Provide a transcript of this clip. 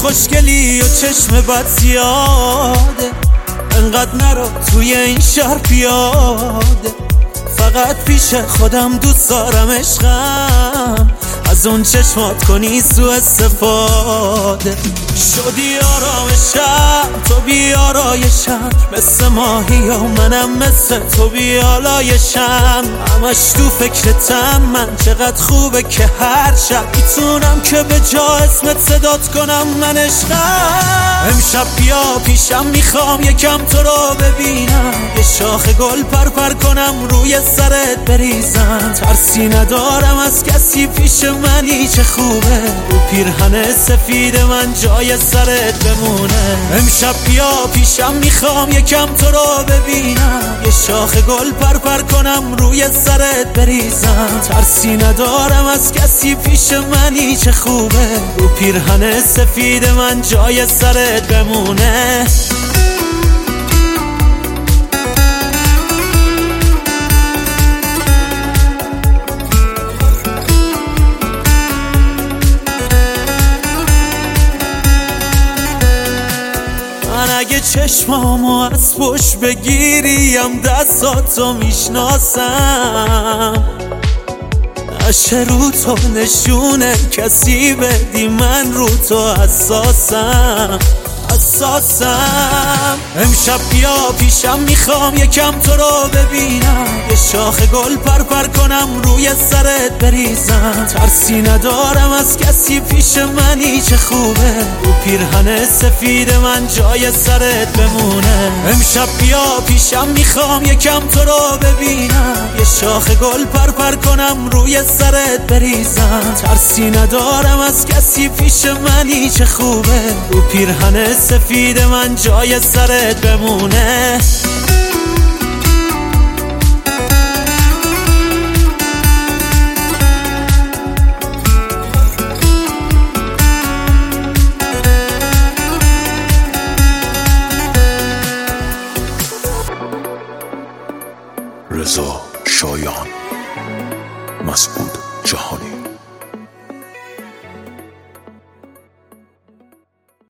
خوشگلی و چشم بد زیاده، انقدر نرو توی این شهر پیاده. فقط پیش خودم دوست دارم عشقم، از اون چشمات کنی سو استفاده. شدی آرامشم تو بیارایشم، مثل ماهی و منم مثل تو بیالایشم. همش تو فکرتم من، چقدر خوبه که هر شب میتونم که به جا اسمت صدات کنم من عشقم. امشب بیا پیشم، میخوام یکم تو رو ببینم، یه شاخ گل پر کنم روی سرت بریزم. ترسی ندارم از کسی پیش منی، چه خوبه رو پیرهن سفید من جای سرت بمونه. امشب بیا پیشم، میخوام یکم تو رو ببینم، یه شاخ گل پر کنم روی سرت بریزم. ترسی ندارم از کسی پیش منی، چه خوبه رو پیرهن سفید من جای سرت بمونه. من اگه چشمامو از پشت بگیریم دستاتو میشناسم، نشه رو تو نشونه کسی بدی، من رو تو حساسم. امشب بیا پیشم، میخوام یکم تو رو ببینم، یه شاخ گل پر کنم روی سرت بریزم. ترسی ندارم از کسی پیش منی، چه خوبه رو پیرهن سفید من جای سرت بمونه. امشب بیا پیشم، میخوام یکم تو رو ببینم، یه شاخ گل پر کنم روی سرت بریزم. ترسی ندارم از کسی پیش منی، چه خوبه رو پیرهن سفید من جای سرت بمونه. رضا شایان، مسعود جهانی.